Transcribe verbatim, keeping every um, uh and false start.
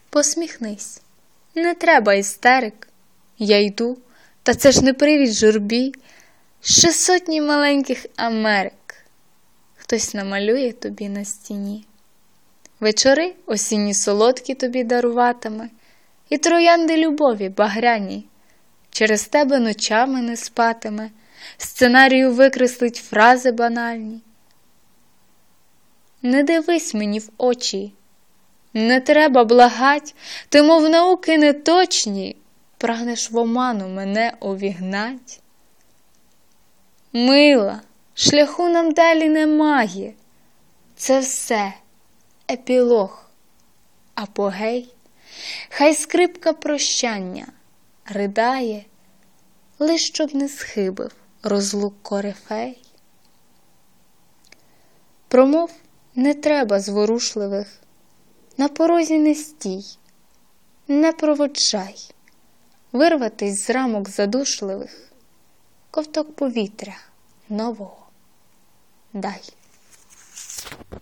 Посміхнись, не треба істерик. Я йду, та це ж не привід журбі. Ще сотні маленьких Америк хтось намалює тобі на стіні. Вечори осінні солодкі тобі даруватиме, і троянди любові багряні. Через тебе ночами не спатиме, сценарію викреслить фрази банальні. Не дивись мені в очі, не треба благать, ти, мов науки неточні, прагнеш в оману мене увігнать. Мила, шляху нам далі немає, це все епілог, апогей. Хай скрипка прощання ридає, лиш щоб не схибив розлук корифей. Промов не треба зворушливих, на порозі не стій, не проводжай, вирватись з рамок задушливих, ковток повітря нового дай.